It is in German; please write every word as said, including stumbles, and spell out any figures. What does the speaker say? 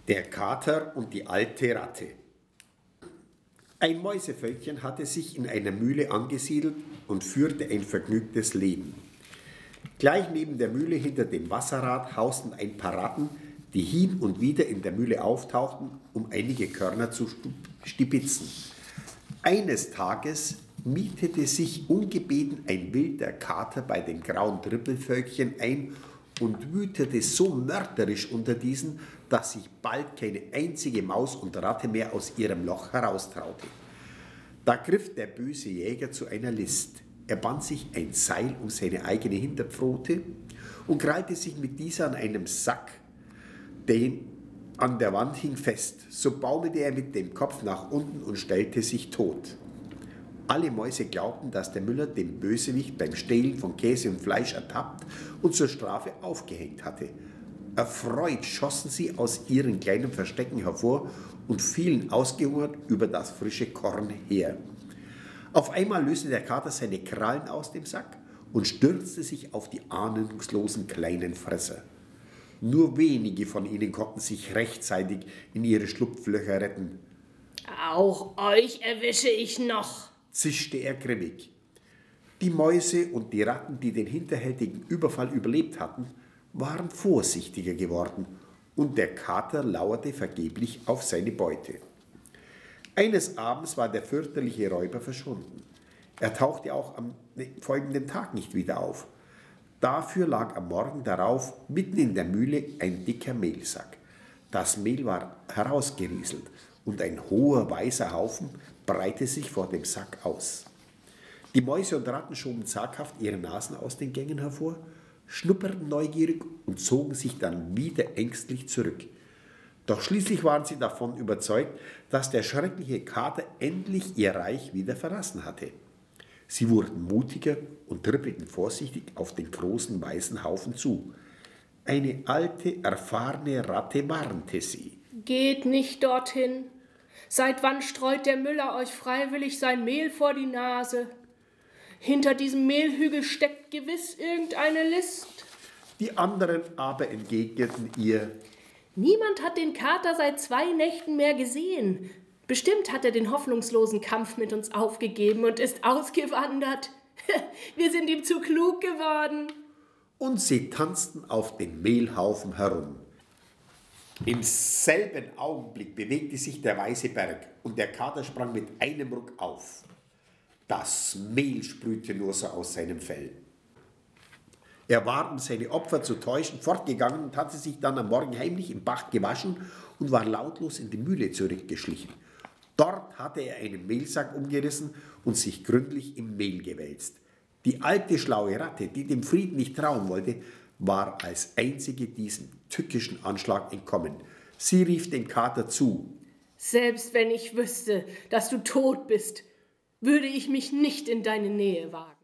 Der Kater und die alte Ratte. Ein Mäusevölkchen hatte sich in einer Mühle angesiedelt und führte ein vergnügtes Leben. Gleich neben der Mühle hinter dem Wasserrad hausten ein paar Ratten, die hin und wieder in der Mühle auftauchten, um einige Körner zu stibitzen. Eines Tages mietete sich ungebeten ein wilder Kater bei dem grauen Trippelvölkchen ein und wütete so mörderisch unter diesen, dass sich bald keine einzige Maus und Ratte mehr aus ihrem Loch heraustraute. Da griff der böse Jäger zu einer List. Er band sich ein Seil um seine eigene Hinterpfote und krallte sich mit dieser an einem Sack, der an der Wand hing, fest. So baumelte er mit dem Kopf nach unten und stellte sich tot. Alle Mäuse glaubten, dass der Müller den Bösewicht beim Stehlen von Käse und Fleisch ertappt und zur Strafe aufgehängt hatte. Erfreut schossen sie aus ihren kleinen Verstecken hervor und fielen ausgehungert über das frische Korn her. Auf einmal löste der Kater seine Krallen aus dem Sack und stürzte sich auf die ahnungslosen kleinen Fresser. Nur wenige von ihnen konnten sich rechtzeitig in ihre Schlupflöcher retten. Auch euch erwische ich noch, zischte er grimmig. Die Mäuse und die Ratten, die den hinterhältigen Überfall überlebt hatten, waren vorsichtiger geworden und der Kater lauerte vergeblich auf seine Beute. Eines Abends war der fürchterliche Räuber verschwunden. Er tauchte auch am folgenden Tag nicht wieder auf. Dafür lag am Morgen darauf mitten in der Mühle ein dicker Mehlsack. Das Mehl war herausgerieselt und ein hoher weißer Haufen breitete sich vor dem Sack aus. Die Mäuse und Ratten schoben zaghaft ihre Nasen aus den Gängen hervor, schnupperten neugierig und zogen sich dann wieder ängstlich zurück. Doch schließlich waren sie davon überzeugt, dass der schreckliche Kater endlich ihr Reich wieder verlassen hatte. Sie wurden mutiger und trippelten vorsichtig auf den großen weißen Haufen zu. Eine alte, erfahrene Ratte warnte sie. Geht nicht dorthin. Seit wann streut der Müller euch freiwillig sein Mehl vor die Nase? Hinter diesem Mehlhügel steckt gewiss irgendeine List. Die anderen aber entgegneten ihr: Niemand hat den Kater seit zwei Nächten mehr gesehen. Bestimmt hat er den hoffnungslosen Kampf mit uns aufgegeben und ist ausgewandert. Wir sind ihm zu klug geworden. Und sie tanzten auf dem Mehlhaufen herum. Im selben Augenblick bewegte sich der weiße Berg und der Kater sprang mit einem Ruck auf. Das Mehl sprühte nur so aus seinem Fell. Er war, um seine Opfer zu täuschen, fortgegangen und hatte sich dann am Morgen heimlich im Bach gewaschen und war lautlos in die Mühle zurückgeschlichen. Dort hatte er einen Mehlsack umgerissen und sich gründlich im Mehl gewälzt. Die alte schlaue Ratte, die dem Frieden nicht trauen wollte, war als einzige diesem tückischen Anschlag entkommen. Sie rief dem Kater zu: Selbst wenn ich wüsste, dass du tot bist, würde ich mich nicht in deine Nähe wagen.